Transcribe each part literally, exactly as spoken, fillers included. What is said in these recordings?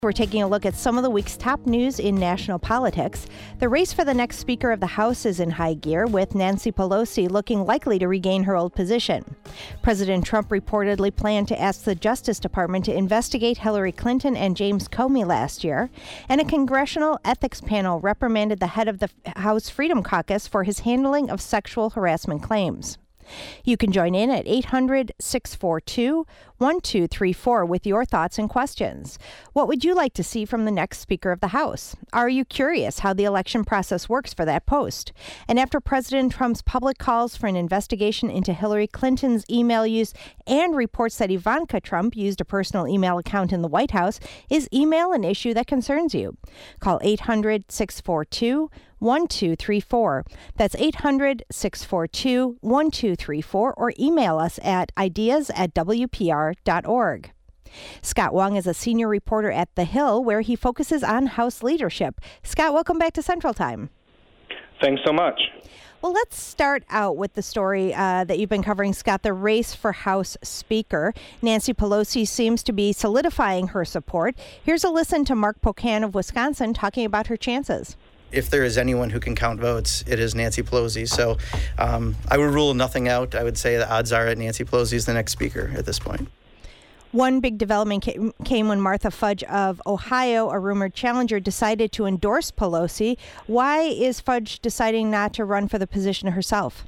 We're taking a look at some of the week's top news in national politics. The race for the next Speaker of the House is in high gear, with Nancy Pelosi looking likely to regain her old position. President Trump reportedly planned to ask the Justice Department to investigate Hillary Clinton and James Comey last year, and a congressional ethics panel reprimanded the head of the House Freedom Caucus for his handling of sexual harassment claims. You can join in at eight hundred, six four two, one two three four with your thoughts and questions. What would you like to see from the next Speaker of the House? Are you curious how the election process works for that post? And after President Trump's public calls for an investigation into Hillary Clinton's email use and reports that Ivanka Trump used a personal email account in the White House, is email an issue that concerns you? Call eight hundred, six four two, one two three four. That's eight hundred, six four two, one two three four, or email us at ideas at w p r dot org. Scott Wong is a senior reporter at The Hill, where he focuses on House leadership. Scott, welcome back to Central Time. Thanks so much. Well, let's start out with the story uh, that you've been covering, Scott, the race for House Speaker. Nancy Pelosi seems to be solidifying her support. Here's a listen to Mark Pocan of Wisconsin talking about her chances. If there is anyone who can count votes, it is Nancy Pelosi. So um, I would rule nothing out. I would say the odds are that Nancy Pelosi is the next speaker at this point. One big development came when Martha Fudge of Ohio, a rumored challenger, decided to endorse Pelosi. Why is Fudge deciding not to run for the position herself?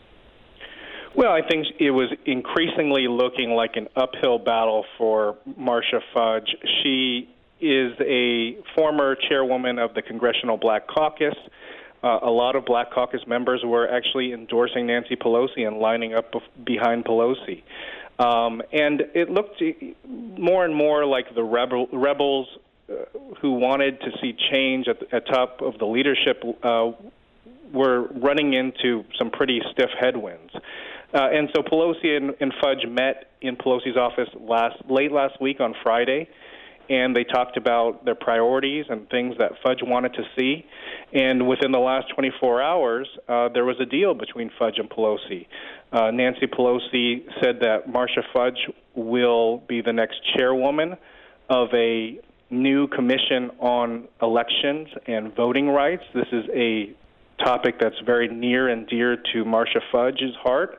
Well, I think it was increasingly looking like an uphill battle for Marcia Fudge. She is a former chairwoman of the Congressional Black Caucus. Uh, a lot of Black Caucus members were actually endorsing Nancy Pelosi and lining up bef- behind Pelosi. Um, and it looked more and more like the rebel, rebels uh, who wanted to see change at the at top of the leadership uh, were running into some pretty stiff headwinds. Uh, and so Pelosi and, and Fudge met in Pelosi's office last late last week on Friday, and they talked about their priorities and things that Fudge wanted to see. And within the last twenty-four hours, uh, there was a deal between Fudge and Pelosi. Uh, Nancy Pelosi said that Marcia Fudge will be the next chairwoman of a new commission on elections and voting rights. This is a topic that's very near and dear to Marcia Fudge's heart.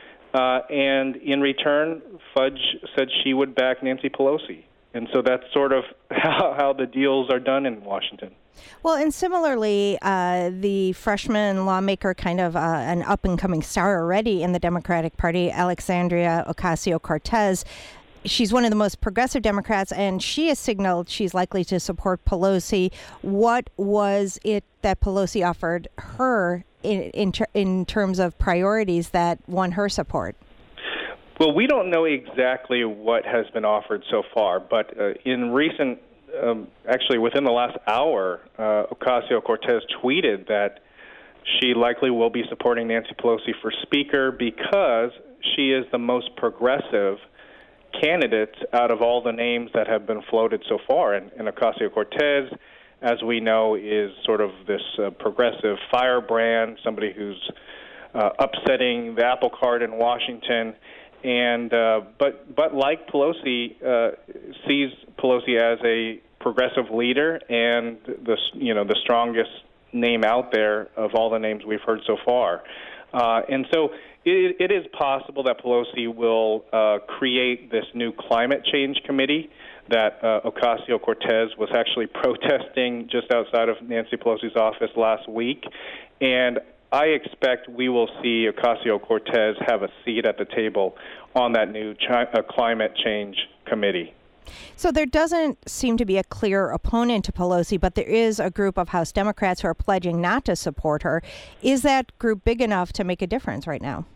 Uh, and in return, Fudge said she would back Nancy Pelosi. And so that's sort of how, how the deals are done in Washington. Well, and similarly, uh, the freshman lawmaker, kind of uh, an up-and-coming star already in the Democratic Party, Alexandria Ocasio-Cortez, she's one of the most progressive Democrats, and she has signaled she's likely to support Pelosi. What was it that Pelosi offered her in, in, ter- in terms of priorities that won her support? Well, we don't know exactly what has been offered so far, but uh, in recent, um, actually within the last hour, uh, Ocasio-Cortez tweeted that she likely will be supporting Nancy Pelosi for Speaker because she is the most progressive candidate out of all the names that have been floated so far. And, and Ocasio-Cortez, as we know, is sort of this uh, progressive firebrand, somebody who's uh, upsetting the apple cart in Washington. And uh, but but like Pelosi, uh, sees Pelosi as a progressive leader and the you know the strongest name out there of all the names we've heard so far. Uh, and so it, it is possible that Pelosi will uh, create this new climate change committee that uh, Ocasio-Cortez was actually protesting just outside of Nancy Pelosi's office last week. And I expect we will see Ocasio-Cortez have a seat at the table on that new chi- uh, climate change committee. So there doesn't seem to be a clear opponent to Pelosi, but there is a group of House Democrats who are pledging not to support her. Is that group big enough to make a difference right now?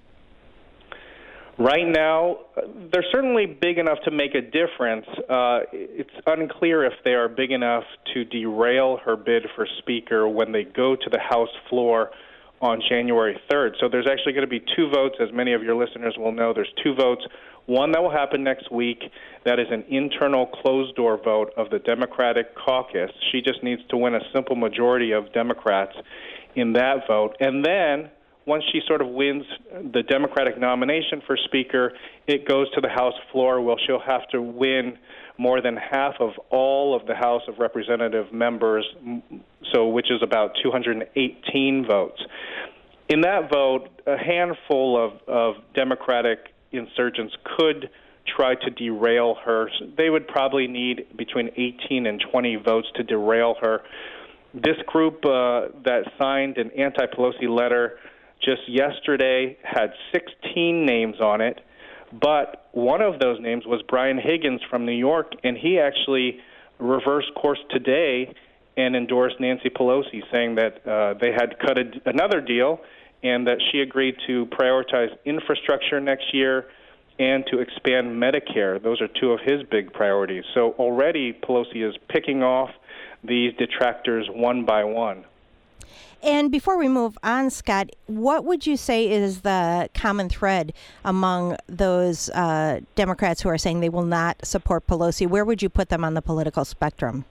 Right now, they're certainly big enough to make a difference. Uh, it's unclear if they are big enough to derail her bid for Speaker when they go to the House floor on January third. So there's actually going to be two votes, as many of your listeners will know. There's two votes. One that will happen next week. That is an internal closed-door vote of the Democratic caucus. She just needs to win a simple majority of Democrats in that vote. And then once she sort of wins the Democratic nomination for Speaker, it goes to the House floor where she'll have to win more than half of all of the House of Representative members, so which is about two hundred eighteen votes. In that vote, a handful of, of Democratic insurgents could try to derail her. They would probably need between eighteen and twenty votes to derail her. This group uh, that signed an anti-Pelosi letter just yesterday had sixteen names on it, but one of those names was Brian Higgins from New York, and he actually reversed course today and endorsed Nancy Pelosi, saying that uh, they had cut a, another deal and that she agreed to prioritize infrastructure next year and to expand Medicare. Those are two of his big priorities. So already Pelosi is picking off these detractors one by one. And before we move on, Scott, what would you say is the common thread among those uh, Democrats who are saying they will not support Pelosi? Where would you put them on the political spectrum?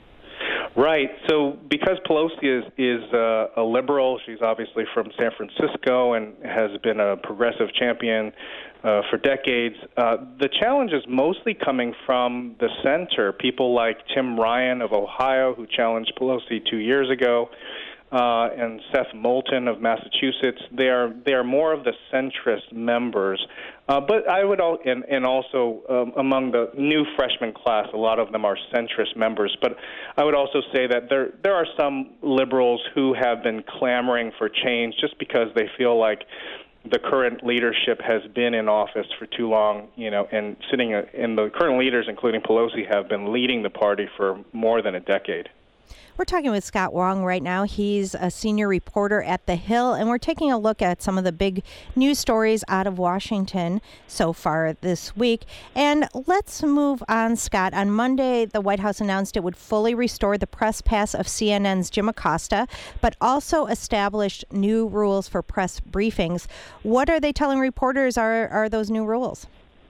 Right. So because Pelosi is, is uh, a liberal, she's obviously from San Francisco and has been a progressive champion uh, for decades. Uh, the challenge is mostly coming from the center. People like Tim Ryan of Ohio, who challenged Pelosi two years ago, uh, and Seth Moulton of Massachusetts. They are they are more of the centrist members. Uh, but I would, al- and, and also um, among the new freshman class, a lot of them are centrist members. But I would also say that there there are some liberals who have been clamoring for change just because they feel like the current leadership has been in office for too long, you know, and sitting, and the current leaders, including Pelosi, have been leading the party for more than a decade. We're talking with Scott Wong right now. He's a senior reporter at The Hill, and we're taking a look at some of the big news stories out of Washington so far this week. And let's move on, Scott. On Monday, the White House announced it would fully restore the press pass of C N N's Jim Acosta, but also established new rules for press briefings. What are they telling reporters are, are those new rules?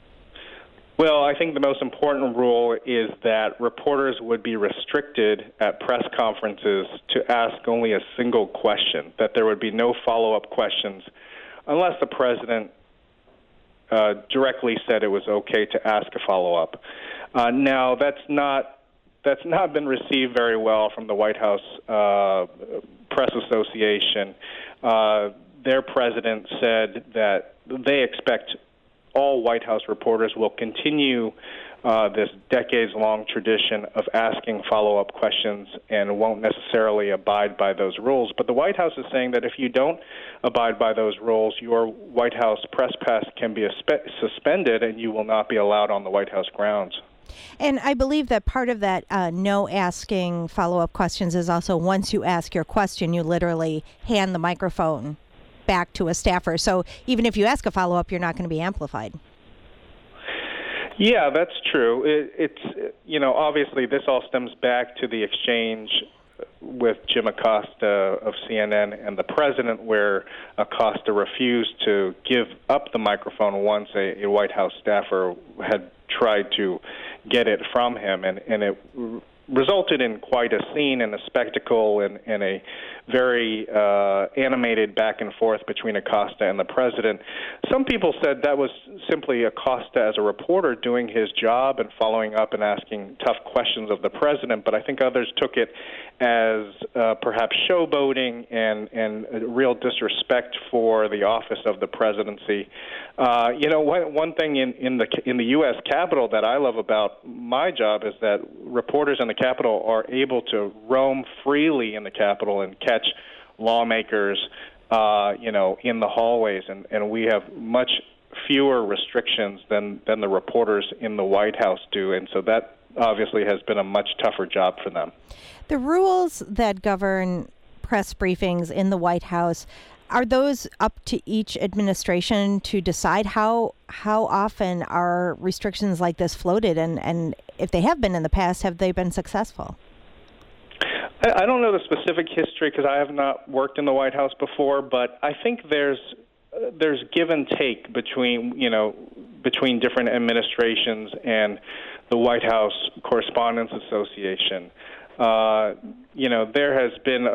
Well, I think the most important rule is that reporters would be restricted at press conferences to ask only a single question, that there would be no follow-up questions unless the president uh, directly said it was okay to ask a follow-up. Uh, now, that's not that's not been received very well from the White House uh, Press Association. Uh, their president said that they expect all White House reporters will continue uh, this decades-long tradition of asking follow-up questions and won't necessarily abide by those rules. But the White House is saying that if you don't abide by those rules, your White House press pass can be aspe- suspended and you will not be allowed on the White House grounds. And I believe that part of that uh, no asking follow-up questions is also once you ask your question, you literally hand the microphone back to a staffer. So even if you ask a follow-up, you're not going to be amplified. Yeah, that's true. It, it's, you know, obviously this all stems back to the exchange with Jim Acosta of C N N and the president, where Acosta refused to give up the microphone once a, a White House staffer had tried to get it from him, and, and it resulted in quite a scene and a spectacle and, and a very uh, animated back and forth between Acosta and the president. Some people said that was simply Acosta as a reporter doing his job and following up and asking tough questions of the president, but I think others took it as uh, perhaps showboating and, and a real disrespect for the office of the presidency. Uh, you know, one, one thing in, in the in the U S Capitol that I love about my job is that reporters in the Capitol are able to roam freely in the Capitol and catch lawmakers, uh, you know, in the hallways, and, and we have much fewer restrictions than, than the reporters in the White House do, and so that obviously has been a much tougher job for them. The rules that govern press briefings in the White House, are those up to each administration to decide? How how often are restrictions like this floated, and, and if they have been in the past, have they been successful? I, I don't know the specific history because I have not worked in the White House before, but I think there's uh, there's give and take between you know between different administrations and the White House Correspondents Association. Uh, you know, there has been a,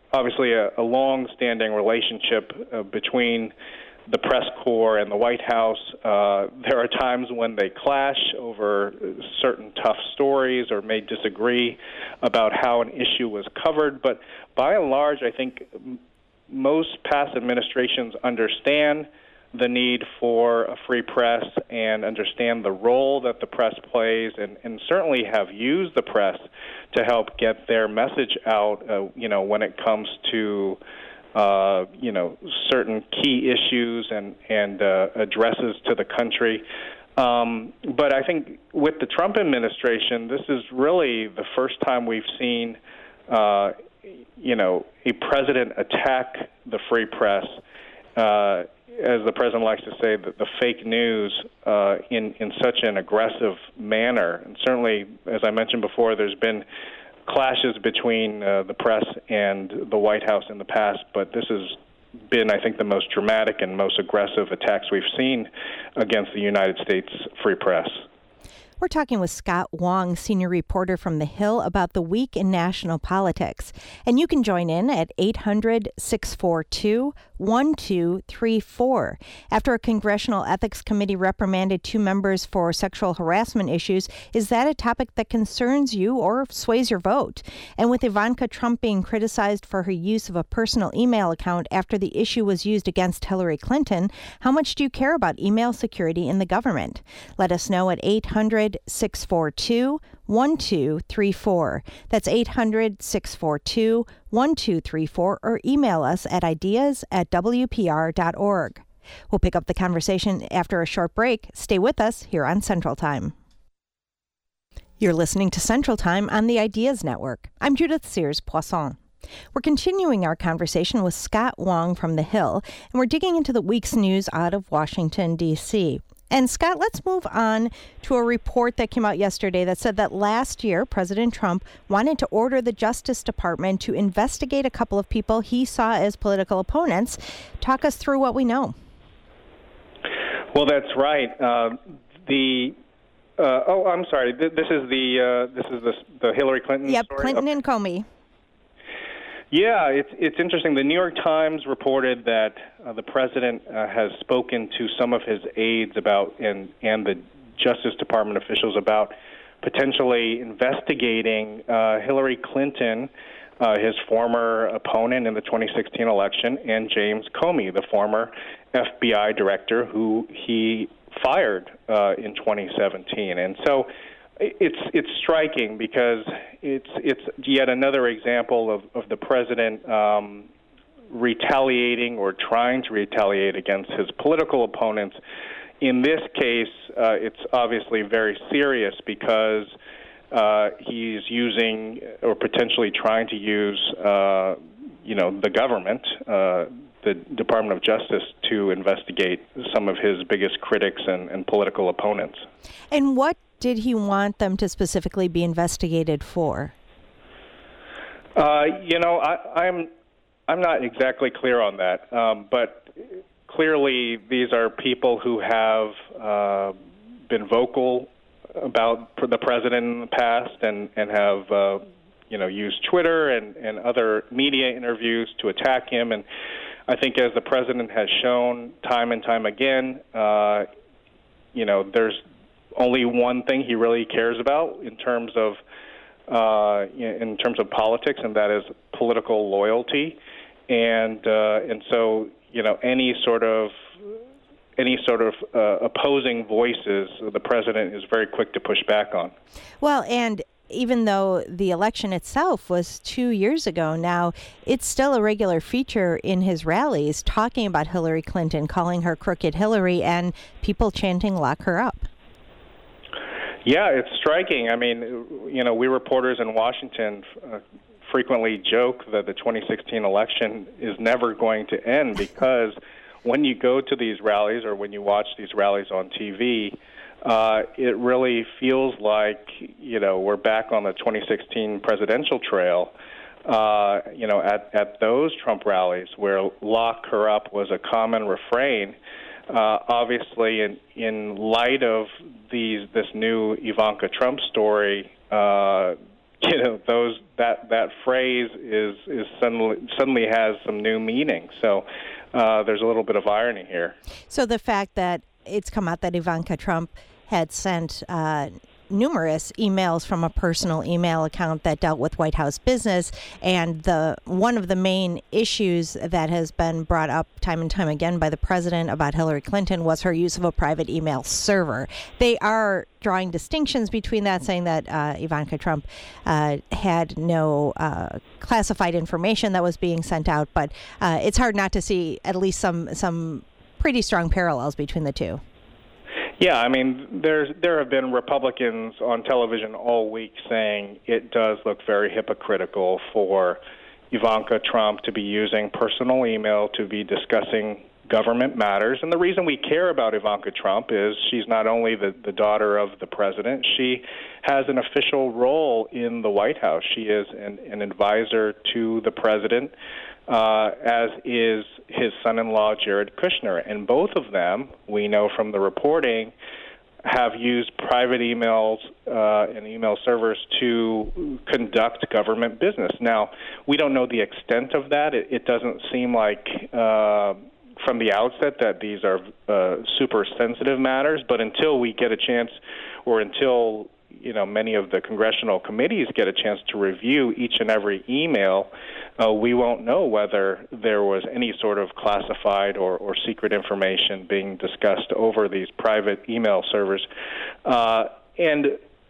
obviously a, a long-standing relationship uh, between the press corps and the White House. Uh, there are times when they clash over certain tough stories or may disagree about how an issue was covered. But by and large, I think most past administrations understand the need for a free press and understand the role that the press plays, and, and certainly have used the press to help get their message out, uh, you know, when it comes to, uh, you know, certain key issues and, and uh, addresses to the country. Um, but I think with the Trump administration, this is really the first time we've seen, uh, you know, a president attack the free press, uh, as the president likes to say, the, the fake news uh, in, in such an aggressive manner. And certainly, as I mentioned before, there's been clashes between uh, the press and the White House in the past, but this has been, I think, the most dramatic and most aggressive attacks we've seen against the United States free press. We're talking with Scott Wong, senior reporter from The Hill, about the week in national politics. And you can join in at eight hundred, six four two, one two three four. After a Congressional Ethics Committee reprimanded two members for sexual harassment issues, is that a topic that concerns you or sways your vote? And with Ivanka Trump being criticized for her use of a personal email account after the issue was used against Hillary Clinton, how much do you care about email security in the government? Let us know at eight hundred, six four two, one two three four. That's eight hundred, six four two, one two three four, or email us at ideas at w p r dot org. We'll pick up the conversation after a short break. Stay with us here on Central Time. You're listening to Central Time on the Ideas Network. I'm Judith Sears-Poisson. We're continuing our conversation with Scott Wong from The Hill, and we're digging into the week's news out of Washington, D C And Scott, let's move on to a report that came out yesterday that said that last year, President Trump wanted to order the Justice Department to investigate a couple of people he saw as political opponents. Talk us through what we know. Well, that's right. Uh, the uh, oh, I'm sorry. This is the uh, this is the the Hillary Clinton Yep, story? Clinton okay. and Comey. Yeah, it's it's interesting. The New York Times reported that uh, the president uh, has spoken to some of his aides about and and the Justice Department officials about potentially investigating uh, Hillary Clinton, uh, his former opponent in the twenty sixteen election, and James Comey, the former F B I director who he fired uh, in twenty seventeen. And so It's it's striking because it's it's yet another example of, of the president um, retaliating or trying to retaliate against his political opponents. In this case, uh, it's obviously very serious because uh, he's using or potentially trying to use, uh, you know, the government, uh, the Department of Justice, to investigate some of his biggest critics and, and political opponents. And what did he want them to specifically be investigated for? Uh, you know, I, I'm I'm not exactly clear on that, um, but clearly these are people who have uh, been vocal about the president in the past and and have uh, you know used Twitter and, and other media interviews to attack him. And I think, as the president has shown time and time again, uh, you know, there's only one thing he really cares about in terms of uh, in terms of politics, and that is political loyalty. And uh, and so, you know, any sort of any sort of uh, opposing voices, the president is very quick to push back on. Well, and even though the election itself was two years ago now, it's still a regular feature in his rallies, talking about Hillary Clinton, calling her crooked Hillary, and people chanting, "Lock her up." Yeah, it's striking. I mean, you know, we reporters in Washington uh, frequently joke that the twenty sixteen election is never going to end because when you go to these rallies or when you watch these rallies on T V, uh, it really feels like, you know, we're back on the twenty sixteen presidential trail. Uh, you know, at, at those Trump rallies where "lock her up" was a common refrain. Uh, obviously, in, in light of these this new Ivanka Trump story, uh, you know those that that phrase is is suddenly suddenly has some new meaning. So uh, there's a little bit of irony here. So the fact that it's come out that Ivanka Trump had sent uh, numerous emails from a personal email account that dealt with White House business, and the one of the main issues that has been brought up time and time again by the president about Hillary Clinton was her use of a private email server. They are drawing distinctions between that, saying that uh, Ivanka Trump uh, had no uh, classified information that was being sent out, but uh, it's hard not to see at least some some pretty strong parallels between the two. Yeah, I mean, there's there have been Republicans on television all week saying it does look very hypocritical for Ivanka Trump to be using personal email to be discussing government matters. And the reason we care about Ivanka Trump is she's not only the, the daughter of the president, she has an official role in the White House. She is an, an advisor to the president, uh, as is his son-in-law, Jared Kushner. And both of them, we know from the reporting, have used private emails uh, and email servers to conduct government business. Now, we don't know the extent of that. It, it doesn't seem like uh, from the outset that these are uh, super sensitive matters, but until we get a chance, or until you know many of the congressional committees get a chance to review each and every email, uh, we won't know whether there was any sort of classified or, or secret information being discussed over these private email servers. Uh, and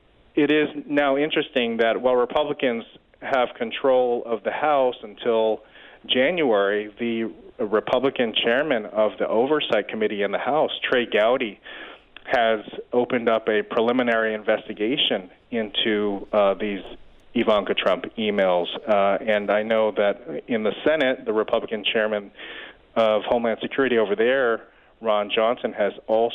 it is now interesting that while Republicans have control of the House until January, the Republican chairman of the Oversight Committee in the House, Trey Gowdy, has opened up a preliminary investigation into uh, these Ivanka Trump emails. Uh, and I know that in the Senate, the Republican chairman of Homeland Security over there, Ron Johnson, has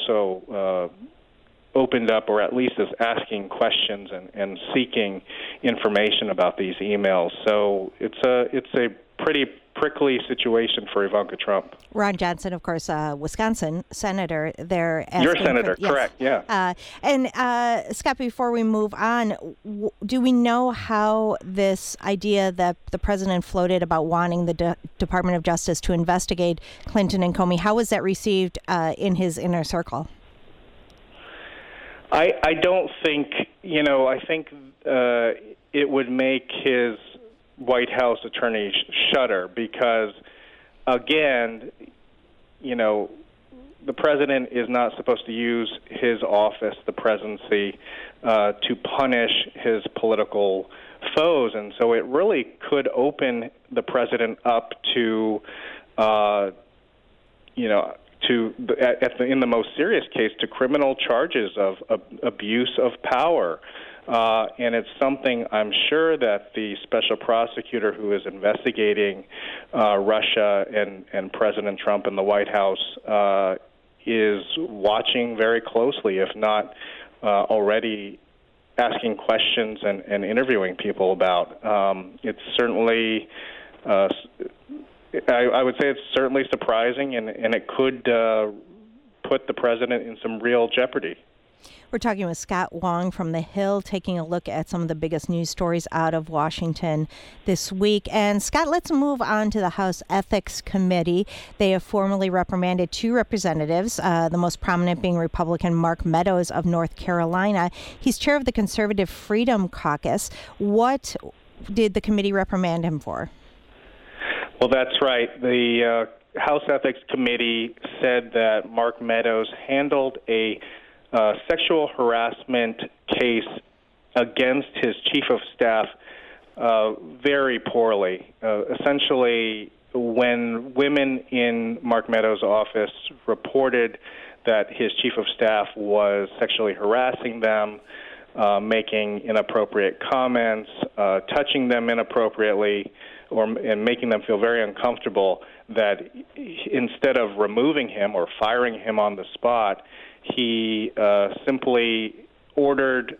also uh, opened up, or at least is asking questions and, and seeking information about these emails. So it's a it's a pretty prickly situation for Ivanka Trump. Ron Johnson, of course, uh, Wisconsin senator. There, your senator, for, yes. Correct? Yeah. Uh, and uh, Scott, before we move on, w- do we know how this idea that the president floated about wanting the De- Department of Justice to investigate Clinton and Comey, how was that received uh, in his inner circle? I I don't think you know. I think uh, it would make his White House attorney shudder because, again, you know, the president is not supposed to use his office, the presidency, uh, to punish his political foes. And so it really could open the president up to, uh, you know, to at the, in the most serious case, to criminal charges of, of abuse of power. Uh, and it's something I'm sure that the special prosecutor who is investigating uh, Russia and, and President Trump in the White House uh, is watching very closely, if not uh, already asking questions and, and interviewing people about. Um, it's certainly, uh, I, I would say it's certainly surprising, and, and it could uh, put the president in some real jeopardy. We're talking with Scott Wong from The Hill, taking a look at some of the biggest news stories out of Washington this week. And Scott, let's move on to the House Ethics Committee. They have formally reprimanded two representatives, uh, the most prominent being Republican Mark Meadows of North Carolina. He's chair of the Conservative Freedom Caucus. What did the committee reprimand him for? Well, that's right. The uh, House Ethics Committee said that Mark Meadows handled a Uh, sexual harassment case against his chief of staff uh, very poorly. Uh, essentially, when women in Mark Meadows' office reported that his chief of staff was sexually harassing them, uh, making inappropriate comments, uh, touching them inappropriately, or and making them feel very uncomfortable, that instead of removing him or firing him on the spot, he uh, simply ordered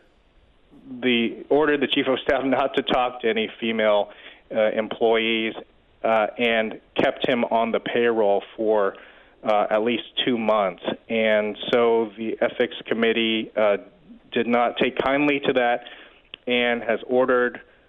the ordered the chief of staff not to talk to any female uh, employees uh, and kept him on the payroll for uh, at least two months. And so the Ethics Committee uh, did not take kindly to that and has ordered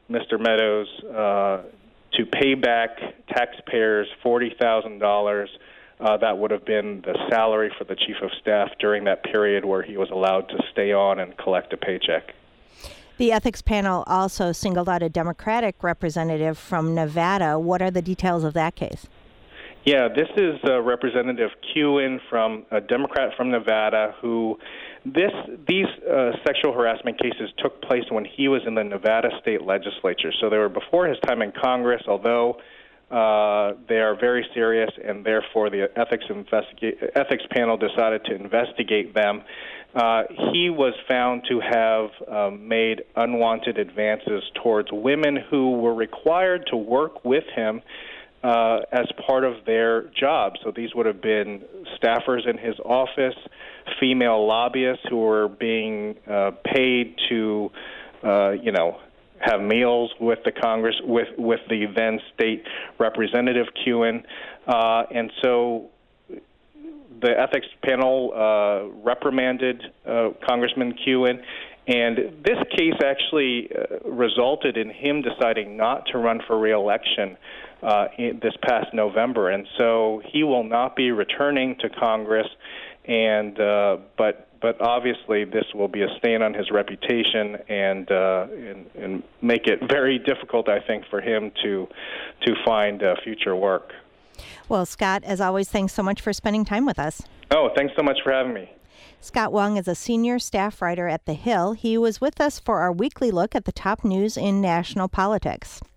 Mister Meadows uh, to pay back taxpayers forty thousand dollars. Uh, that would have been the salary for the chief of staff during that period where he was allowed to stay on and collect a paycheck. The ethics panel also singled out a Democratic representative from Nevada. What are the details of that case? Yeah, this is uh, Representative Kuehn, from a Democrat from Nevada, who this these uh, sexual harassment cases took place when he was in the Nevada state legislature. So they were before his time in Congress, although uh, they are very serious, and therefore the ethics investigate, ethics panel decided to investigate them. Uh, he was found to have um, made unwanted advances towards women who were required to work with him uh, as part of their job. So these would have been staffers in his office, female lobbyists who were being uh, paid to, uh, you know, have meals with the Congress, with, with the then state representative Kuehn. Uh, and so the ethics panel uh, reprimanded uh, Congressman Kuehn, and this case actually uh, resulted in him deciding not to run for re-election uh, in this past November, and so he will not be returning to Congress. And uh, but but obviously this will be a stain on his reputation and, uh, and and make it very difficult, I think, for him to to find uh, future work. Well, Scott, as always, thanks so much for spending time with us. Oh, thanks so much for having me. Scott Wong is a senior staff writer at The Hill. He was with us for our weekly look at the top news in national politics.